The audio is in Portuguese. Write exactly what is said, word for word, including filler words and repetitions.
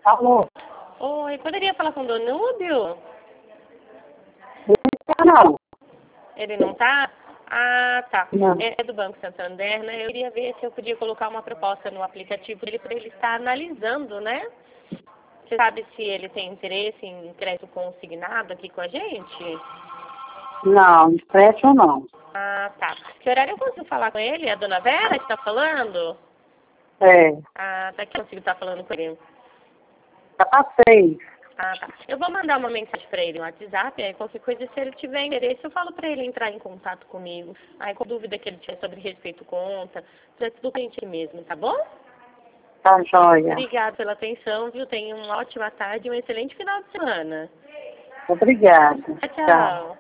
Alô? Oi, poderia falar com o Danúbio? Não. Ele não tá? Ah, tá. Não. É do Banco Santander, né? Eu queria ver se eu podia colocar uma proposta no aplicativo dele para ele estar analisando, né? Você sabe se ele tem interesse em crédito consignado aqui com a gente? Não, empréstimo não. Ah, tá. Que horário eu consigo falar com ele? É a dona Vera que está falando? É. Ah, tá. Que eu consigo estar falando com ele? Já passei. Ah, tá. Eu vou mandar uma mensagem para ele no WhatsApp, aí qualquer coisa, se ele tiver interesse, eu falo para ele entrar em contato comigo. Aí, com dúvida que ele tiver sobre respeito conta, é tudo pra gente mesmo, tá bom? Tá joia. Obrigada pela atenção, viu? Tenha uma ótima tarde e um excelente final de semana. Obrigada. Tchau, tchau.